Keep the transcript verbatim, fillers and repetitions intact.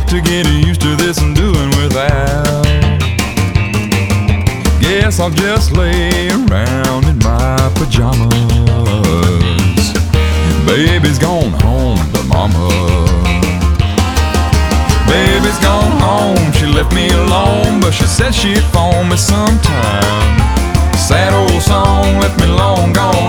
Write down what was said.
to get used to this and doing without. Guess I'll just lay around in my pajamas. Baby's gone home to mama. Baby's gone home, she left me alone, but she said she'd phone me sometime. Sad old song left me long gone